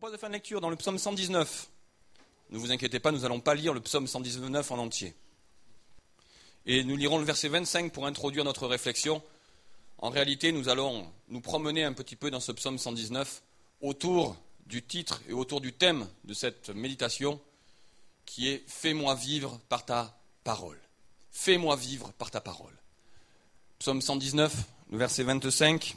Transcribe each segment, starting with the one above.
propose de faire une lecture dans le psaume 119. Ne vous inquiétez pas, nous n'allons pas lire le psaume 119 en entier. Et nous lirons le verset 25 pour introduire notre réflexion. En réalité, nous allons nous promener un petit peu dans ce psaume 119 autour du titre et autour du thème de cette méditation qui est « Fais-moi vivre par ta parole ». Fais-moi vivre par ta parole. Psaume 119, le verset 25,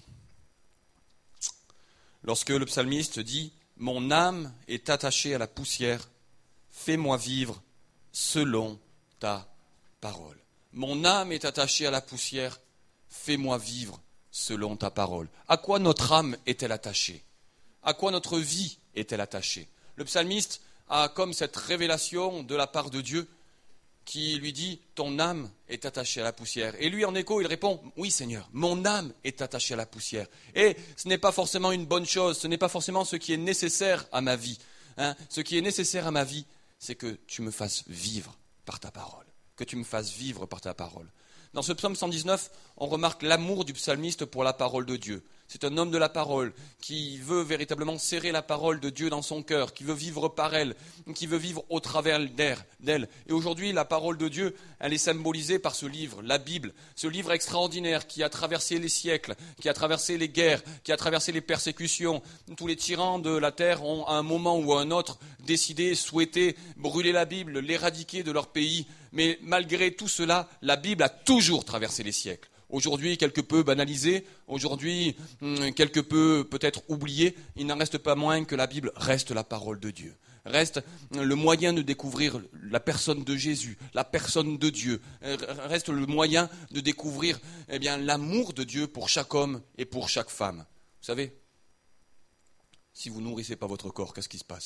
lorsque le psalmiste dit « Mon âme est attachée à la poussière, fais-moi vivre selon ta parole. » Mon âme est attachée à la poussière, fais-moi vivre selon ta parole. À quoi notre âme est-elle attachée ? À quoi notre vie est-elle attachée ? Le psalmiste a comme cette révélation de la part de Dieu qui lui dit « Ton âme est attachée à la poussière ». Et lui, en écho, il répond « Oui, Seigneur, mon âme est attachée à la poussière ». Et ce n'est pas forcément une bonne chose, ce n'est pas forcément ce qui est nécessaire à ma vie. Ce qui est nécessaire à ma vie, c'est que tu me fasses vivre par ta parole. Que tu me fasses vivre par ta parole. Dans ce psaume 119, on remarque l'amour du psalmiste pour la parole de Dieu. C'est un homme de la parole qui veut véritablement serrer la parole de Dieu dans son cœur, qui veut vivre par elle, qui veut vivre au travers d'elle. Et aujourd'hui, la parole de Dieu, elle est symbolisée par ce livre, la Bible, ce livre extraordinaire qui a traversé les siècles, qui a traversé les guerres, qui a traversé les persécutions. Tous les tyrans de la terre ont, à un moment ou à un autre, décidé, souhaité brûler la Bible, l'éradiquer de leur pays. Mais malgré tout cela, la Bible a toujours traversé les siècles. Aujourd'hui, quelque peu banalisé, aujourd'hui, quelque peu peut-être oublié, il n'en reste pas moins que la Bible reste la parole de Dieu. Reste le moyen de découvrir la personne de Jésus, la personne de Dieu. Reste le moyen de découvrir l'amour de Dieu pour chaque homme et pour chaque femme. Vous savez, si vous ne nourrissez pas votre corps, qu'est-ce qui se passe ?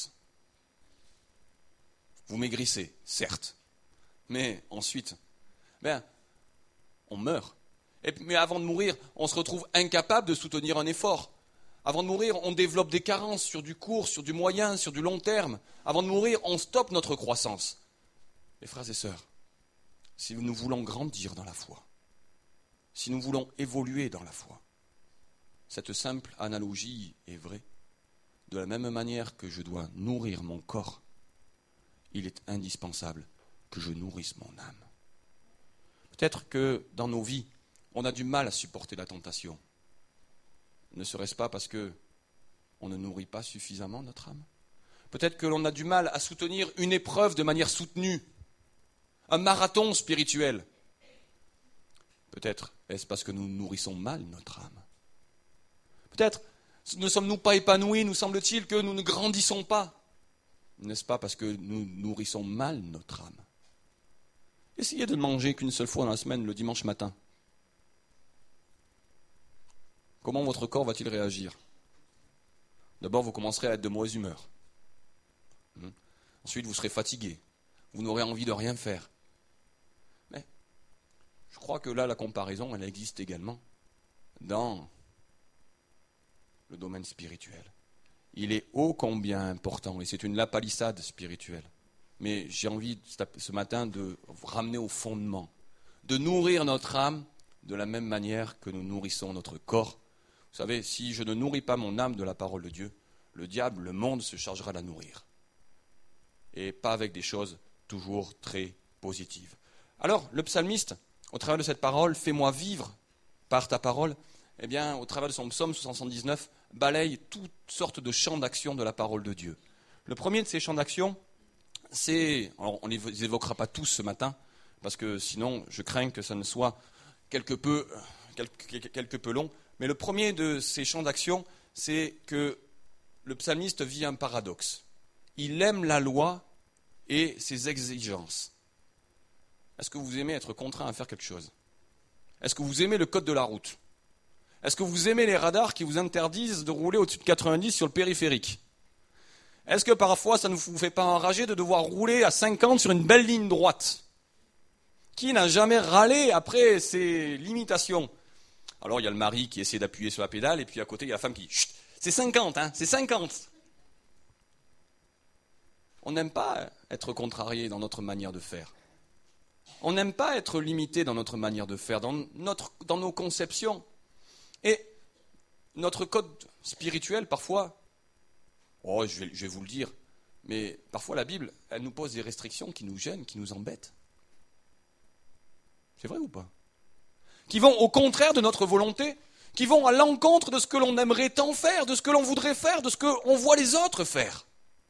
Vous maigrissez, certes, mais ensuite, on meurt. Mais avant de mourir, on se retrouve incapable de soutenir un effort. Avant de mourir, on développe des carences sur du court, sur du moyen, sur du long terme. Avant de mourir, on stoppe notre croissance. Mes frères et sœurs, si nous voulons grandir dans la foi, si nous voulons évoluer dans la foi, cette simple analogie est vraie. De la même manière que je dois nourrir mon corps, il est indispensable que je nourrisse mon âme. Peut-être que dans nos vies, on a du mal à supporter la tentation. Ne serait-ce pas parce qu'on ne nourrit pas suffisamment notre âme ? Peut-être que l'on a du mal à soutenir une épreuve de manière soutenue, un marathon spirituel. Peut-être est-ce parce que nous nourrissons mal notre âme. Peut-être ne sommes-nous pas épanouis, nous semble-t-il que nous ne grandissons pas. N'est-ce pas parce que nous nourrissons mal notre âme ? Essayez de ne manger qu'une seule fois dans la semaine, le dimanche matin. Comment votre corps va-t-il réagir ? D'abord, vous commencerez à être de mauvaise humeur. Ensuite, vous serez fatigué. Vous n'aurez envie de rien faire. Mais je crois que là, la comparaison, elle existe également dans le domaine spirituel. Il est ô combien important, et c'est une lapalissade spirituelle. Mais j'ai envie ce matin de vous ramener au fondement, de nourrir notre âme de la même manière que nous nourrissons notre corps. Vous savez, si je ne nourris pas mon âme de la parole de Dieu, le diable, le monde se chargera de la nourrir. Et pas avec des choses toujours très positives. Alors, le psalmiste, au travers de cette parole, « Fais-moi vivre par ta parole », au travers de son psaume 179, balaye toutes sortes de champs d'action de la parole de Dieu. Le premier de ces champs d'action, alors on ne les évoquera pas tous ce matin, parce que sinon je crains que ça ne soit quelque peu long, mais le premier de ces champs d'action, c'est que le psalmiste vit un paradoxe. Il aime la loi et ses exigences. Est-ce que vous aimez être contraint à faire quelque chose ? Est-ce que vous aimez le code de la route ? Est-ce que vous aimez les radars qui vous interdisent de rouler au-dessus de 90 sur le périphérique ? Est-ce que parfois ça ne vous fait pas enrager de devoir rouler à 50 sur une belle ligne droite ? Qui n'a jamais râlé après ces limitations ? Alors il y a le mari qui essaie d'appuyer sur la pédale et puis à côté il y a la femme qui dit « Chut, c'est 50, c'est 50 !» On n'aime pas être contrarié dans notre manière de faire. On n'aime pas être limité dans notre manière de faire, dans nos conceptions. Et notre code spirituel, parfois, Oh, je vais vous le dire, mais parfois la Bible, elle nous pose des restrictions qui nous gênent, qui nous embêtent. C'est vrai ou pas? Qui vont au contraire de notre volonté, qui vont à l'encontre de ce que l'on aimerait tant faire, de ce que l'on voudrait faire, de ce qu'on voit les autres faire.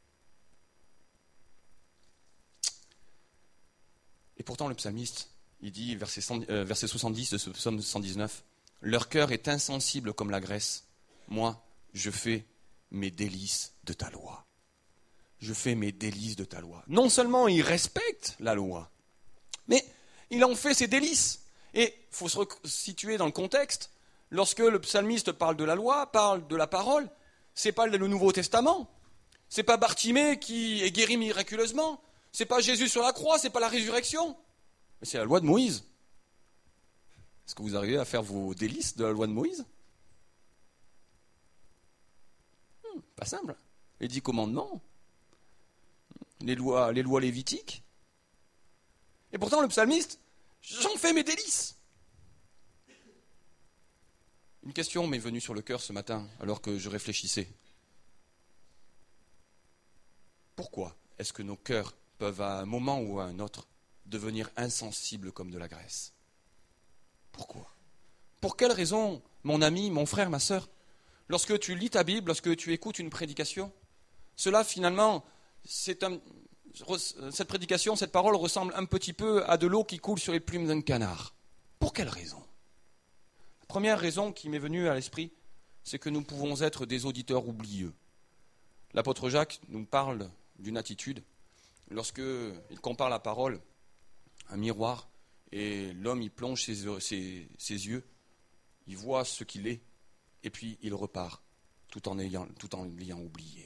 Et pourtant le psalmiste, il dit, verset 70 de ce psaume 119, « Leur cœur est insensible comme la graisse. Moi, je fais mes délices de ta loi. » Je fais mes délices de ta loi. Non seulement il respecte la loi, mais il en fait ses délices. Et il faut se situer dans le contexte. Lorsque le psalmiste parle de la loi, parle de la parole, c'est pas le Nouveau Testament. C'est pas Bartimée qui est guéri miraculeusement. C'est pas Jésus sur la croix, c'est pas la résurrection. Mais c'est la loi de Moïse. Est-ce que vous arrivez à faire vos délices de la loi de Moïse? Pas simple. Les 10 commandements. Les lois lévitiques. Et pourtant, le psalmiste, j'en fais mes délices. Une question m'est venue sur le cœur ce matin, alors que je réfléchissais. Pourquoi est-ce que nos cœurs peuvent, à un moment ou à un autre, devenir insensibles comme de la graisse? Pourquoi? Pour quelle raison, mon ami, mon frère, ma sœur, lorsque tu lis ta Bible, lorsque tu écoutes une prédication, cela finalement, cette prédication, cette parole ressemble un petit peu à de l'eau qui coule sur les plumes d'un canard. Pour quelle raison? La première raison qui m'est venue à l'esprit, c'est que nous pouvons être des auditeurs oublieux. L'apôtre Jacques nous parle d'une attitude, lorsqu'il compare la parole à un miroir, et l'homme y plonge ses yeux, il voit ce qu'il est, et puis il repart, tout en l'ayant oublié.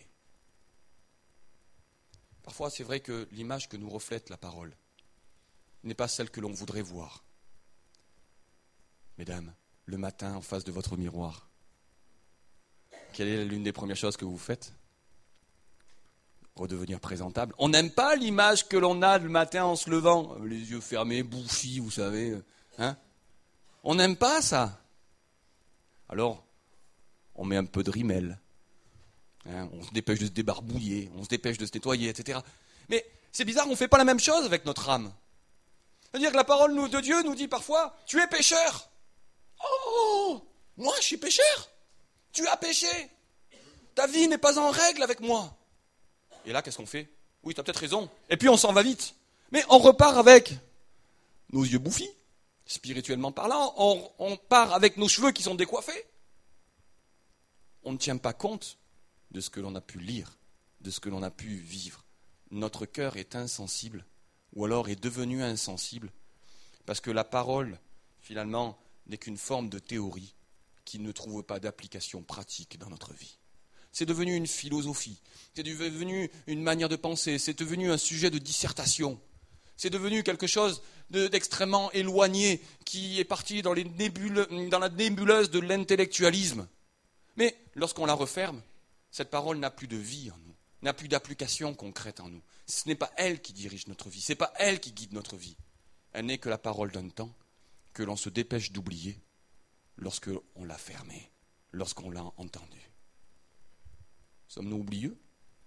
Parfois, c'est vrai que l'image que nous reflète la parole n'est pas celle que l'on voudrait voir. Mesdames, le matin, en face de votre miroir, quelle est l'une des premières choses que vous faites? Redevenir présentable. On n'aime pas l'image que l'on a le matin en se levant, les yeux fermés, bouffis, vous savez. Hein? On n'aime pas ça. Alors, on met un peu de rimel. Hein, on se dépêche de se débarbouiller, on se dépêche de se nettoyer, etc. Mais c'est bizarre, on ne fait pas la même chose avec notre âme. C'est-à-dire que la parole de Dieu nous dit parfois, tu es pécheur. Oh, moi je suis pécheur. Tu as péché. Ta vie n'est pas en règle avec moi. Et là, qu'est-ce qu'on fait? Oui, tu as peut-être raison. Et puis on s'en va vite. Mais on repart avec nos yeux bouffis, spirituellement parlant. On part avec nos cheveux qui sont décoiffés. On ne tient pas compte de ce que l'on a pu lire, de ce que l'on a pu vivre. Notre cœur est insensible, ou alors est devenu insensible, parce que la parole, finalement, n'est qu'une forme de théorie qui ne trouve pas d'application pratique dans notre vie. C'est devenu une philosophie, c'est devenu une manière de penser, c'est devenu un sujet de dissertation, c'est devenu quelque chose d'extrêmement éloigné qui est parti dans la nébuleuse de l'intellectualisme. Mais lorsqu'on la referme, cette parole n'a plus de vie en nous, n'a plus d'application concrète en nous. Ce n'est pas elle qui dirige notre vie, ce n'est pas elle qui guide notre vie. Elle n'est que la parole d'un temps que l'on se dépêche d'oublier lorsqu'on l'a fermée, lorsqu'on l'a entendue. Sommes-nous oublieux?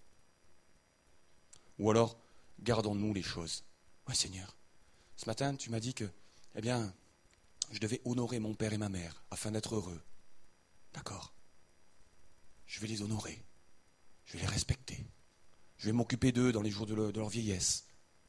Ou alors, gardons-nous les choses? Oui, Seigneur, ce matin, tu m'as dit que, je devais honorer mon père et ma mère afin d'être heureux. D'accord. Je vais les honorer, je vais les respecter, je vais m'occuper d'eux dans les jours de leur vieillesse.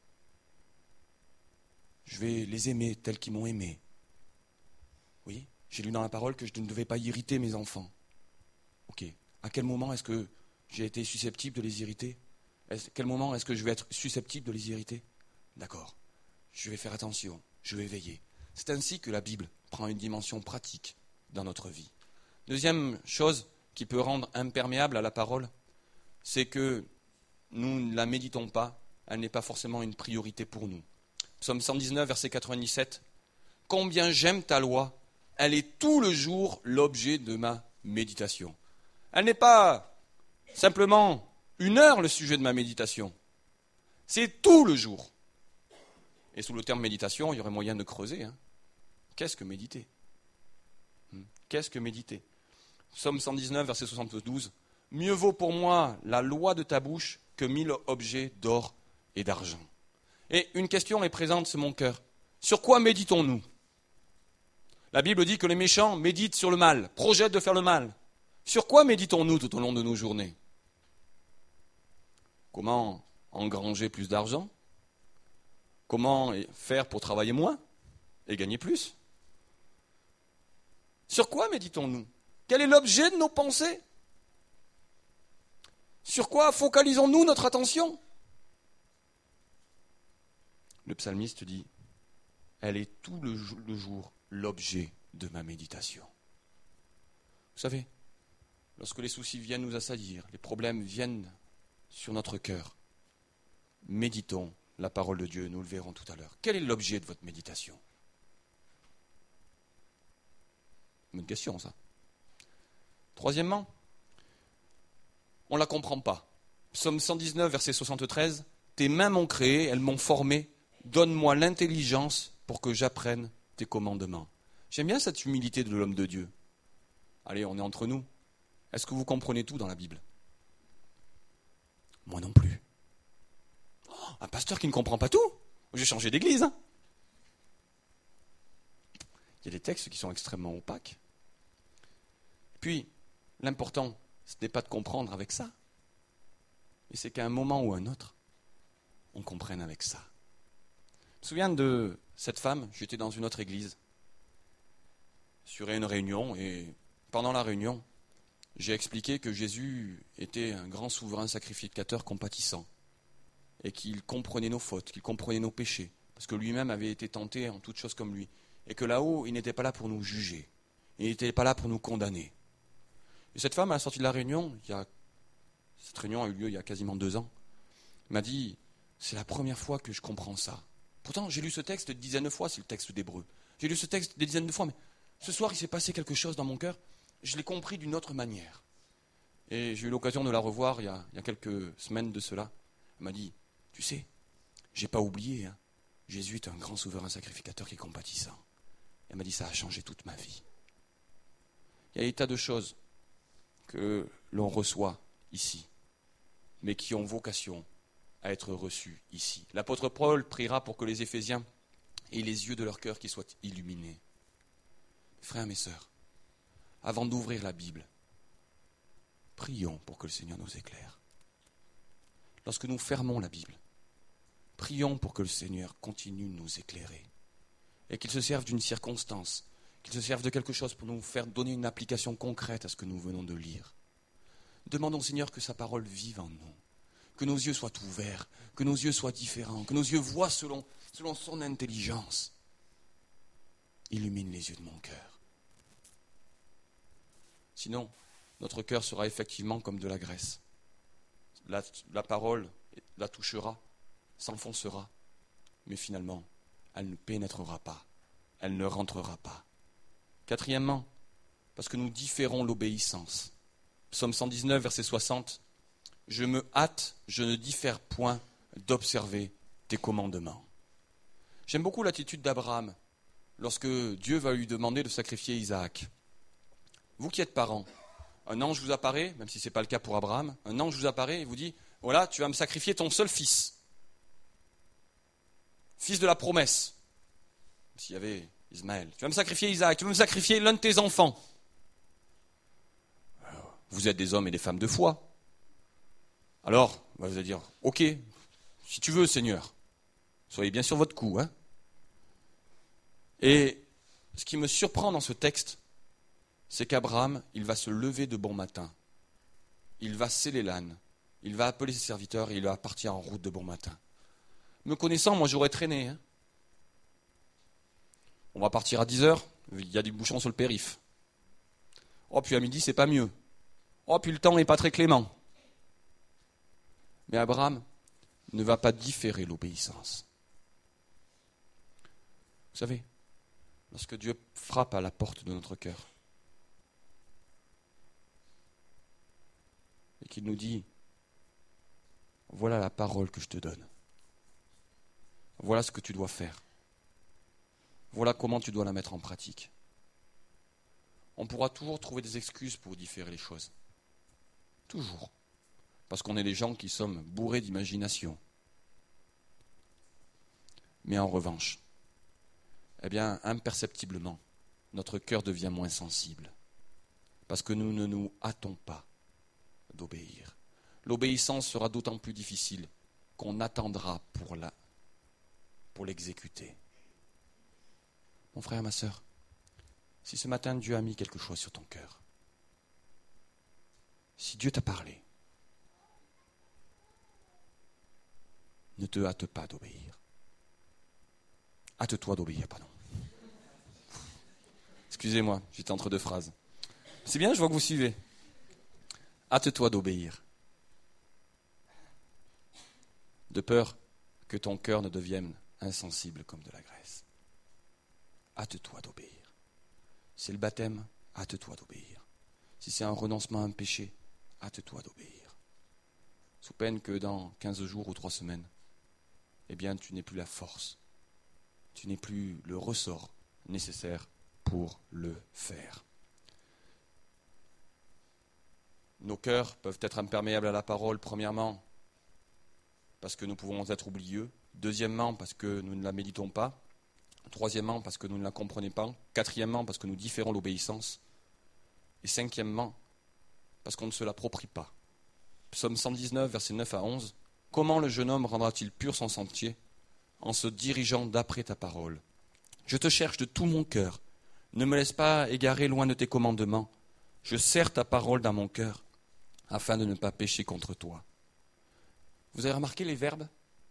Je vais les aimer tels qu'ils m'ont aimé. Oui, j'ai lu dans la parole que je ne devais pas irriter mes enfants. Ok, à quel moment est-ce que j'ai été susceptible de les irriter? À quel moment est-ce que je vais être susceptible de les irriter? D'accord, je vais faire attention, je vais veiller. C'est ainsi que la Bible prend une dimension pratique dans notre vie. Deuxième chose qui peut rendre imperméable à la parole, c'est que nous ne la méditons pas, elle n'est pas forcément une priorité pour nous. Psaume 119, verset 97, « Combien j'aime ta loi, elle est tout le jour l'objet de ma méditation. » Elle n'est pas simplement 1 heure le sujet de ma méditation, c'est tout le jour. Et sous le terme méditation, il y aurait moyen de creuser. Qu'est-ce que méditer? Qu'est-ce que méditer? Psaume 119, verset 72, Mieux vaut pour moi la loi de ta bouche que 1000 objets d'or et d'argent. Et une question est présente sur mon cœur. Sur quoi méditons-nous ? La Bible dit que les méchants méditent sur le mal, projettent de faire le mal. Sur quoi méditons-nous tout au long de nos journées ? Comment engranger plus d'argent ? Comment faire pour travailler moins et gagner plus ? Sur quoi méditons-nous ? Quel est l'objet de nos pensées ? Sur quoi focalisons-nous notre attention ? Le psalmiste dit, elle est tout le jour l'objet de ma méditation. Vous savez, lorsque les soucis viennent nous assaillir, les problèmes viennent sur notre cœur, méditons la parole de Dieu, nous le verrons tout à l'heure. Quel est l'objet de votre méditation ? Bonne question, ça. Troisièmement, on ne la comprend pas. Psaume 119, verset 73, « Tes mains m'ont créé, elles m'ont formé, donne-moi l'intelligence pour que j'apprenne tes commandements. » J'aime bien cette humilité de l'homme de Dieu. Allez, on est entre nous. Est-ce que vous comprenez tout dans la Bible ? Moi non plus. Oh, un pasteur qui ne comprend pas tout ? J'ai changé d'église. Hein ? Il y a des textes qui sont extrêmement opaques. Puis, l'important, ce n'est pas de comprendre avec ça, mais c'est qu'à un moment ou un autre, on comprenne avec ça. Je me souviens de cette femme, j'étais dans une autre église, sur une réunion, et pendant la réunion, j'ai expliqué que Jésus était un grand souverain sacrificateur compatissant, et qu'il comprenait nos fautes, qu'il comprenait nos péchés, parce que lui-même avait été tenté en toutes choses comme lui, et que là-haut, il n'était pas là pour nous juger, il n'était pas là pour nous condamner. Et cette femme, à la sortie de la réunion, cette réunion a eu lieu il y a quasiment 2 ans, m'a dit, c'est la première fois que je comprends ça. Pourtant, j'ai lu ce texte des dizaines de fois, c'est le texte d'Hébreux. J'ai lu ce texte des dizaines de fois, mais ce soir, il s'est passé quelque chose dans mon cœur, je l'ai compris d'une autre manière. Et j'ai eu l'occasion de la revoir il y a quelques semaines de cela. Elle m'a dit, tu sais, j'ai pas oublié, hein, Jésus est un grand souverain sacrificateur qui est compatissant. Elle m'a dit, ça a changé toute ma vie. Il y a des tas de choses que l'on reçoit ici, mais qui ont vocation à être reçues ici. L'apôtre Paul priera pour que les Éphésiens aient les yeux de leur cœur qui soient illuminés. Frères et sœurs, avant d'ouvrir la Bible, prions pour que le Seigneur nous éclaire. Lorsque nous fermons la Bible, prions pour que le Seigneur continue de nous éclairer et qu'il se serve d'une circonstance, qu'il se serve de quelque chose pour nous faire donner une application concrète à ce que nous venons de lire. Demandons au Seigneur que sa parole vive en nous, que nos yeux soient ouverts, que nos yeux soient différents, que nos yeux voient selon son intelligence. Illumine les yeux de mon cœur. Sinon, notre cœur sera effectivement comme de la graisse. La parole la touchera, s'enfoncera, mais finalement, elle ne pénétrera pas, elle ne rentrera pas. Quatrièmement, parce que nous différons l'obéissance. Psaume 119, verset 60. « Je me hâte, je ne diffère point d'observer tes commandements. » J'aime beaucoup l'attitude d'Abraham lorsque Dieu va lui demander de sacrifier Isaac. Vous qui êtes parents, un ange vous apparaît, même si ce n'est pas le cas pour Abraham, un ange vous apparaît et vous dit, voilà, tu vas me sacrifier ton seul fils. Fils de la promesse. S'il y avait Ismaël. Tu vas me sacrifier Isaac, tu vas me sacrifier l'un de tes enfants. Vous êtes des hommes et des femmes de foi. Alors, vous allez dire, ok, si tu veux, Seigneur, soyez bien sur votre coup. Hein. Et ce qui me surprend dans ce texte, c'est qu'Abraham, il va se lever de bon matin. Il va sceller l'âne. Il va appeler ses serviteurs et il va partir en route de bon matin. Me connaissant, moi j'aurais traîné. Hein. On va partir à 10h, il y a des bouchons sur le périph'. Oh, puis à midi, c'est pas mieux. Oh, puis le temps n'est pas très clément. Mais Abraham ne va pas différer l'obéissance. Vous savez, lorsque Dieu frappe à la porte de notre cœur, et qu'il nous dit, voilà la parole que je te donne. Voilà ce que tu dois faire. Voilà comment tu dois la mettre en pratique. On pourra toujours trouver des excuses pour différer les choses. Toujours. Parce qu'on est des gens qui sommes bourrés d'imagination. Mais en revanche, eh bien, imperceptiblement, notre cœur devient moins sensible. Parce que nous ne nous hâtons pas d'obéir. L'obéissance sera d'autant plus difficile qu'on attendra pour l'exécuter. Mon frère, ma sœur, si ce matin Dieu a mis quelque chose sur ton cœur, si Dieu t'a parlé, ne te hâte pas d'obéir. Hâte-toi d'obéir, pardon. Excusez-moi, j'étais entre deux phrases. C'est bien, je vois que vous suivez. Hâte-toi d'obéir. De peur que ton cœur ne devienne insensible comme de la graisse. Hâte-toi d'obéir. C'est le baptême, hâte-toi d'obéir. Si c'est un renoncement à un péché, hâte-toi d'obéir. Sous peine que dans 15 jours ou 3 semaines, eh bien, tu n'aies plus la force, tu n'aies plus le ressort nécessaire pour le faire. Nos cœurs peuvent être imperméables à la parole, premièrement, parce que nous pouvons être oublieux. Deuxièmement, parce que nous ne la méditons pas. Troisièmement, parce que nous ne la comprenons pas. Quatrièmement, parce que nous différons l'obéissance. Et cinquièmement, parce qu'on ne se l'approprie pas. Psaume 119, versets 9 à 11. « Comment le jeune homme rendra-t-il pur son sentier en se dirigeant d'après ta parole ? Je te cherche de tout mon cœur. Ne me laisse pas égarer loin de tes commandements. Je serre ta parole dans mon cœur, afin de ne pas pécher contre toi. » Vous avez remarqué les verbes ?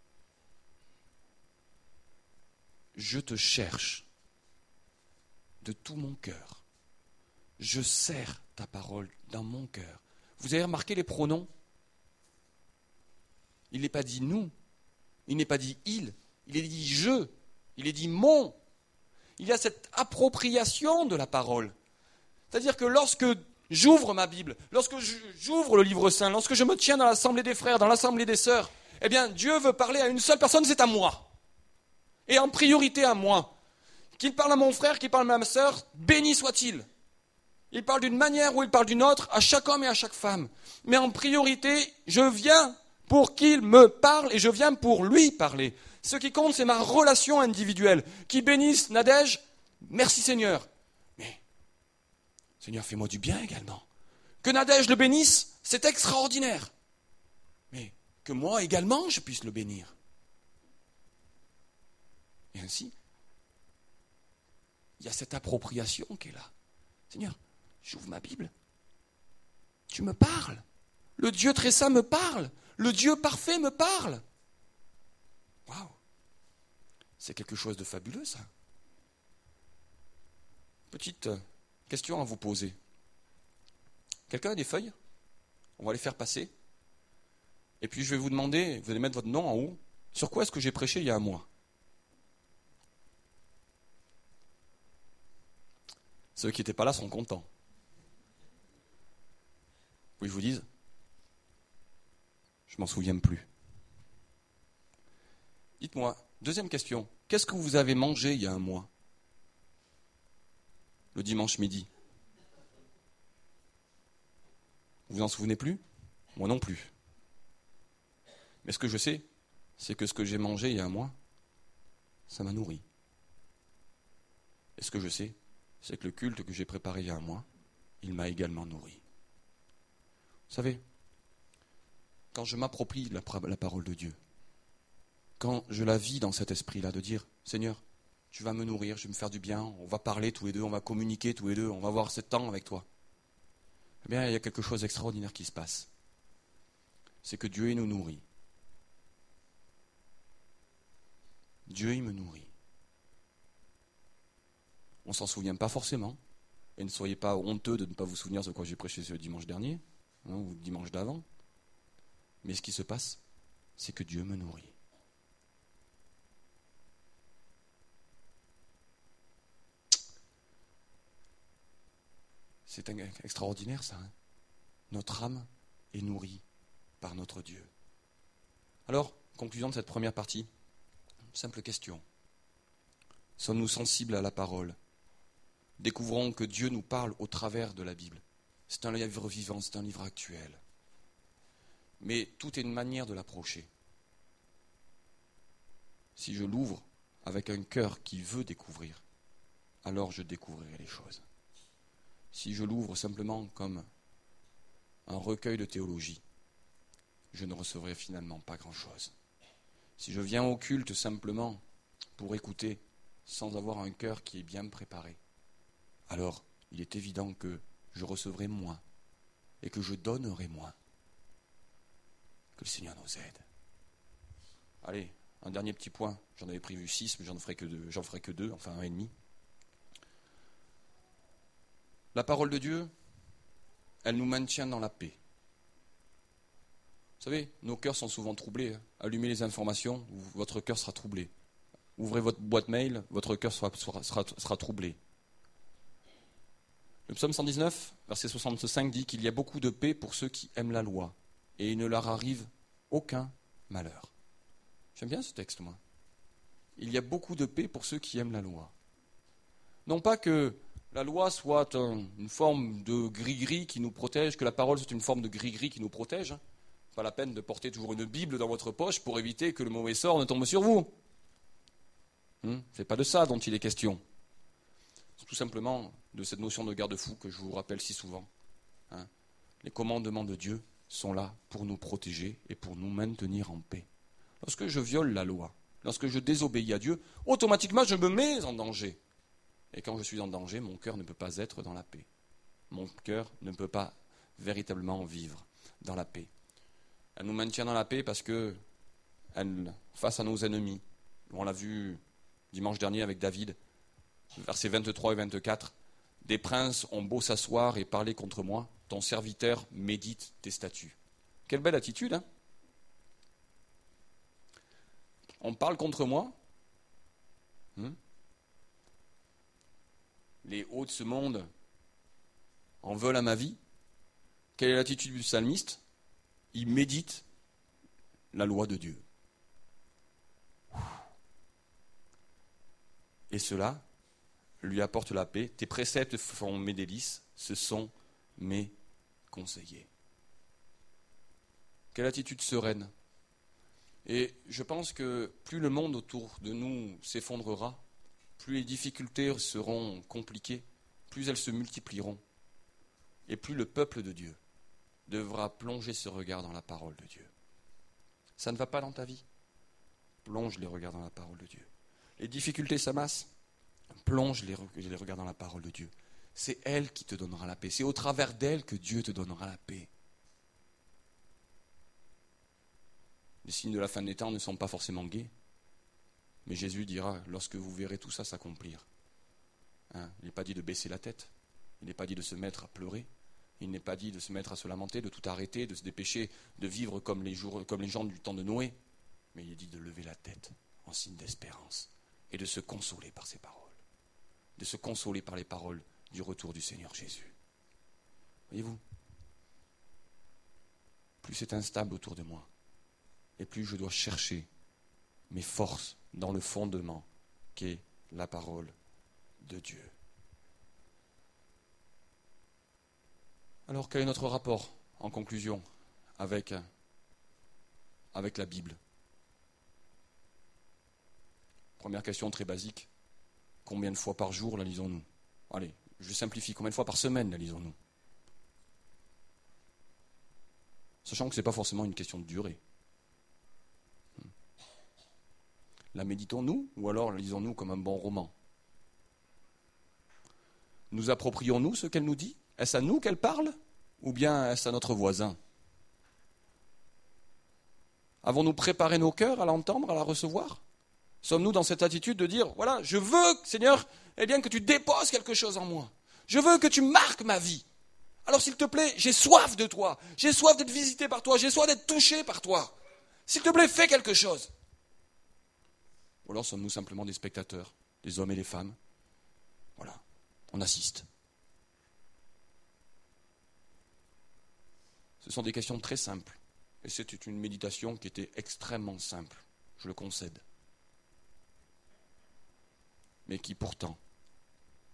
Je te cherche de tout mon cœur. Je serre ta parole dans mon cœur. Vous avez remarqué les pronoms ? Il n'est pas dit nous, il n'est pas dit il est dit je, il est dit mon. Il y a cette appropriation de la parole. C'est-à-dire que lorsque j'ouvre ma Bible, lorsque j'ouvre le livre saint, lorsque je me tiens dans l'assemblée des frères, dans l'assemblée des sœurs, eh bien Dieu veut parler à une seule personne, c'est à moi. Et en priorité à moi. Qu'il parle à mon frère, qu'il parle à ma sœur, béni soit-il. Il parle d'une manière ou il parle d'une autre, à chaque homme et à chaque femme. Mais en priorité, je viens pour qu'il me parle et je viens pour lui parler. Ce qui compte, c'est ma relation individuelle. Qui bénisse Nadège, merci Seigneur. Mais, Seigneur, fais-moi du bien également. Que Nadège le bénisse, c'est extraordinaire. Mais que moi également, je puisse le bénir. Et ainsi, il y a cette appropriation qui est là. Seigneur, j'ouvre ma Bible. Tu me parles. Le Dieu très saint me parle. Le Dieu parfait me parle. Waouh! C'est quelque chose de fabuleux, ça. Petite question à vous poser. Quelqu'un a des feuilles ? On va les faire passer. Et puis je vais vous demander, vous allez mettre votre nom en haut. Sur quoi est-ce que j'ai prêché il y a un mois ? Ceux qui n'étaient pas là sont contents. Ou ils vous disent, je m'en souviens plus. Dites-moi, deuxième question, qu'est-ce que vous avez mangé il y a un mois ? Le dimanche midi. Vous vous en souvenez plus ? Moi non plus. Mais ce que je sais, c'est que ce que j'ai mangé il y a un mois, ça m'a nourri. Et ce que je sais, c'est que le culte que j'ai préparé il y a un mois, il m'a également nourri. Vous savez, quand je m'approprie la parole de Dieu, quand je la vis dans cet esprit-là, de dire, Seigneur, tu vas me nourrir, je vais me faire du bien, on va parler tous les deux, on va communiquer tous les deux, on va avoir ce temps avec toi. Eh bien, il y a quelque chose d'extraordinaire qui se passe. C'est que Dieu, il nous nourrit. Dieu, il me nourrit. On ne s'en souvient pas forcément. Et ne soyez pas honteux de ne pas vous souvenir de quoi j'ai prêché ce dimanche dernier, ou le dimanche d'avant. Mais ce qui se passe, c'est que Dieu me nourrit. C'est extraordinaire ça. Hein. Notre âme est nourrie par notre Dieu. Alors, conclusion de cette première partie, simple question. Sommes-nous sensibles à la parole ? Découvrons que Dieu nous parle au travers de la Bible. C'est un livre vivant, c'est un livre actuel. mais tout est une manière de l'approcher. Si je l'ouvre avec un cœur qui veut découvrir, alors je découvrirai les choses. Si je l'ouvre simplement comme un recueil de théologie, je ne recevrai finalement pas grand-chose. Si je viens au culte simplement pour écouter, sans avoir un cœur qui est bien préparé, alors il est évident que je recevrai moins et que je donnerai moins. Que le Seigneur nous aide. Allez, un dernier petit point. J'en avais prévu 6, mais j'en ferai que 2, enfin 1,5. La parole de Dieu, elle nous maintient dans la paix. Vous savez, nos cœurs sont souvent troublés. Allumez les informations, votre cœur sera troublé. Ouvrez votre boîte mail, votre cœur sera troublé. Le psaume 119, verset 65 dit qu'il y a beaucoup de paix pour ceux qui aiment la loi, et il ne leur arrive aucun malheur. J'aime bien ce texte, moi. Il y a beaucoup de paix pour ceux qui aiment la loi. Non pas que la loi soit une forme de gris-gris qui nous protège, que la parole soit une forme de gris-gris qui nous protège. Pas la peine de porter toujours une Bible dans votre poche pour éviter que le mauvais sort ne tombe sur vous. C'est pas de ça dont il est question. C'est tout simplement de cette notion de garde-fou que je vous rappelle si souvent. Les commandements de Dieu sont là pour nous protéger et pour nous maintenir en paix. Lorsque je viole la loi, lorsque je désobéis à Dieu, automatiquement je me mets en danger. Et quand je suis en danger, mon cœur ne peut pas être dans la paix. Mon cœur ne peut pas véritablement vivre dans la paix. Elle nous maintient dans la paix parce que, face à nos ennemis, on l'a vu dimanche dernier avec David, versets 23 et 24, « Des princes ont beau s'asseoir et parler contre moi, ton serviteur médite tes statuts. » Quelle belle attitude, hein? On parle contre moi. Les hauts de ce monde en veulent à ma vie. Quelle est l'attitude du psalmiste? Il médite la loi de Dieu. Et cela lui apporte la paix. Tes préceptes font mes délices, ce sont mes conseillers. Quelle attitude sereine. Et je pense que plus le monde autour de nous s'effondrera, plus les difficultés seront compliquées, plus elles se multiplieront, et plus le peuple de Dieu devra plonger ses regards dans la parole de Dieu. Ça ne va pas dans ta vie? Plonge les regards dans la parole de Dieu. Les difficultés s'amassent? Plonge les regards dans la parole de Dieu. C'est elle qui te donnera la paix. C'est au travers d'elle que Dieu te donnera la paix. Les signes de la fin des temps ne sont pas forcément gais. Mais Jésus dira, lorsque vous verrez tout ça s'accomplir, il n'est pas dit de baisser la tête, il n'est pas dit de se mettre à pleurer, il n'est pas dit de se mettre à se lamenter, de tout arrêter, de se dépêcher, de vivre comme les gens du temps de Noé, mais il est dit de lever la tête en signe d'espérance et de se consoler par ses paroles, de se consoler par les paroles du retour du Seigneur Jésus. Voyez-vous, plus c'est instable autour de moi, et plus je dois chercher mes forces dans le fondement qu'est la parole de Dieu. Alors, quel est notre rapport, en conclusion, avec la Bible? Première question très basique. Combien de fois par jour la lisons-nous? Allez, je simplifie. Combien de fois par semaine la lisons-nous? Sachant que ce n'est pas forcément une question de durée. La méditons-nous ou alors la lisons-nous comme un bon roman? Nous approprions-nous ce qu'elle nous dit? Est-ce à nous qu'elle parle ou bien est-ce à notre voisin? Avons-nous préparé nos cœurs à l'entendre, à la recevoir? Sommes-nous dans cette attitude de dire, voilà, je veux, Seigneur, que tu déposes quelque chose en moi. Je veux que tu marques ma vie. Alors s'il te plaît, j'ai soif de toi. J'ai soif d'être visité par toi. J'ai soif d'être touché par toi. S'il te plaît, fais quelque chose. Ou alors sommes-nous simplement des spectateurs, des hommes et des femmes? Voilà, on assiste. Ce sont des questions très simples. Et c'était une méditation qui était extrêmement simple, je le concède. Mais qui pourtant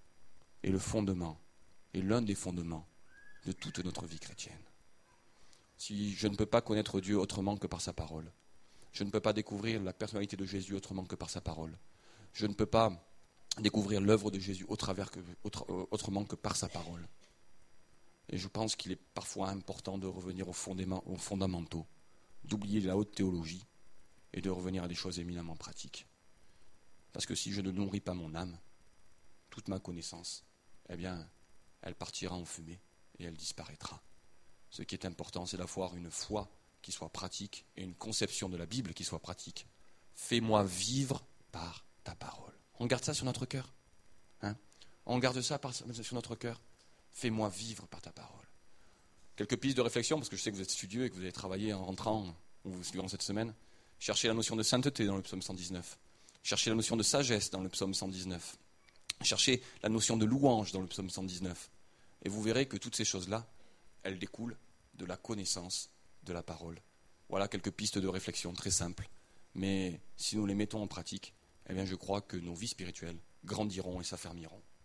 est le fondement, est l'un des fondements de toute notre vie chrétienne. si je ne peux pas connaître Dieu autrement que par sa parole. Je ne peux pas découvrir la personnalité de Jésus autrement que par sa parole. Je ne peux pas découvrir l'œuvre de Jésus autrement que par sa parole. Et je pense qu'il est parfois important de revenir aux fondamentaux, d'oublier la haute théologie et de revenir à des choses éminemment pratiques. Parce que si je ne nourris pas mon âme, toute ma connaissance, eh bien, elle partira en fumée et elle disparaîtra. Ce qui est important, c'est d'avoir une foi qui soit pratique et une conception de la Bible qui soit pratique. Fais-moi vivre par ta parole. On garde ça sur notre cœur. On garde ça sur notre cœur. Fais-moi vivre par ta parole. Quelques pistes de réflexion, parce que je sais que vous êtes studieux et que vous allez travailler en rentrant ou durant cette semaine. Cherchez la notion de sainteté dans le psaume 119. Cherchez la notion de sagesse dans le psaume 119. Cherchez la notion de louange dans le psaume 119. Et vous verrez que toutes ces choses-là, elles découlent de la connaissance de la parole. Voilà quelques pistes de réflexion très simples. Mais si nous les mettons en pratique, eh bien je crois que nos vies spirituelles grandiront et s'affermiront.